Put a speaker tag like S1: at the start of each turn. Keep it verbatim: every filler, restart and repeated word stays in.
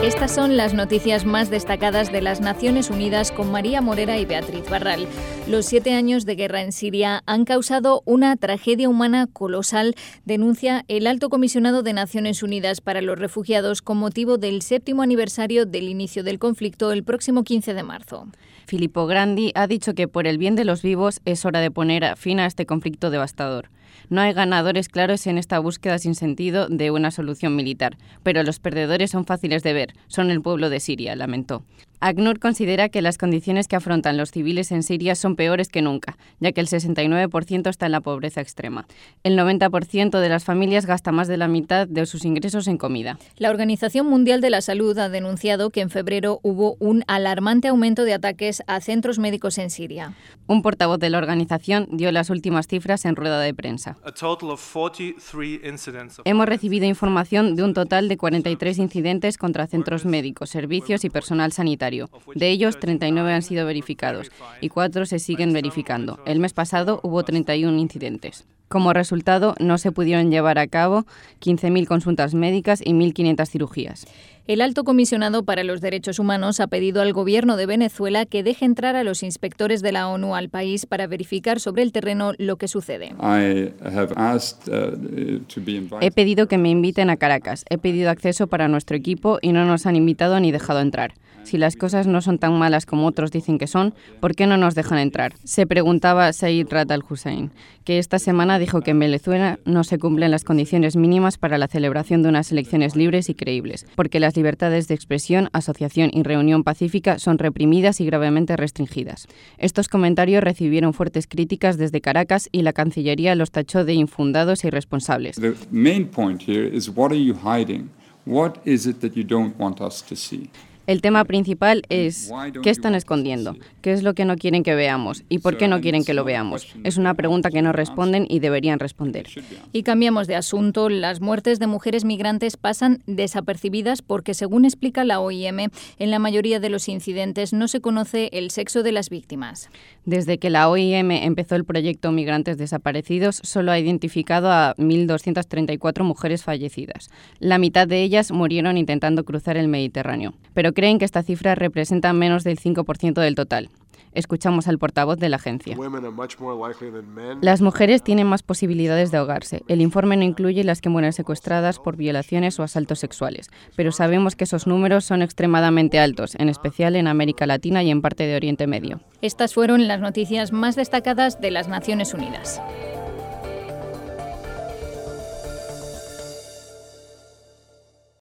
S1: Estas son las noticias más destacadas de las Naciones Unidas con María Morera y Beatriz Barral. Los siete años de guerra en Siria han causado una tragedia humana colosal, denuncia el Alto Comisionado de Naciones Unidas para los Refugiados con motivo del séptimo aniversario del inicio del conflicto el próximo quince de marzo.
S2: Filippo Grandi ha dicho que por el bien de los vivos es hora de poner fin a este conflicto devastador. No hay ganadores claros en esta búsqueda sin sentido de una solución militar, pero los perdedores son fáciles de ver, son el pueblo de Siria, lamentó. ACNUR considera que las condiciones que afrontan los civiles en Siria son peores que nunca, ya que el sesenta y nueve por ciento está en la pobreza extrema. El noventa por ciento de las familias gasta más de la mitad de sus ingresos en comida.
S1: La Organización Mundial de la Salud ha denunciado que en febrero hubo un alarmante aumento de ataques a centros médicos en Siria.
S2: Un portavoz de la organización dio las últimas cifras en rueda de prensa. Hemos recibido información de un total de cuarenta y tres incidentes contra centros médicos, servicios y personal sanitario. De ellos, treinta y nueve han sido verificados y cuatro se siguen verificando. El mes pasado hubo treinta y uno incidentes. Como resultado, no se pudieron llevar a cabo quince mil consultas médicas y mil quinientas cirugías.
S1: El Alto Comisionado para los Derechos Humanos ha pedido al gobierno de Venezuela que deje entrar a los inspectores de la ONU al país para verificar sobre el terreno lo que sucede.
S2: He pedido que me inviten a Caracas. He pedido acceso para nuestro equipo y no nos han invitado ni dejado entrar. Si las cosas no son tan malas como otros dicen que son, ¿por qué no nos dejan entrar? Se preguntaba Said Rad al-Hussein, que esta semana dijo que en Venezuela no se cumplen las condiciones mínimas para la celebración de unas elecciones libres y creíbles, porque las libertades de expresión, asociación y reunión pacífica son reprimidas y gravemente restringidas. Estos comentarios recibieron fuertes críticas desde Caracas y la Cancillería los tachó de infundados e irresponsables.
S3: The main point here is what are you hiding? What is it that you don't want us to see?
S2: El tema principal es ¿qué están escondiendo? ¿Qué es lo que no quieren que veamos? ¿Y por qué no quieren que lo veamos? Es una pregunta que no responden y deberían responder.
S1: Y cambiamos de asunto. Las muertes de mujeres migrantes pasan desapercibidas porque, según explica la O I M, en la mayoría de los incidentes no se conoce el sexo de las víctimas.
S2: Desde que la O I M empezó el proyecto Migrantes Desaparecidos, solo ha identificado a mil doscientas treinta y cuatro mujeres fallecidas. La mitad de ellas murieron intentando cruzar el Mediterráneo. Pero creen que esta cifra representa menos del cinco por ciento del total. Escuchamos al portavoz de la agencia. Las mujeres tienen más posibilidades de ahogarse. El informe no incluye las que mueren secuestradas por violaciones o asaltos sexuales, pero sabemos que esos números son extremadamente altos, en especial en América Latina y en parte de Oriente Medio.
S1: Estas fueron las noticias más destacadas de las Naciones Unidas.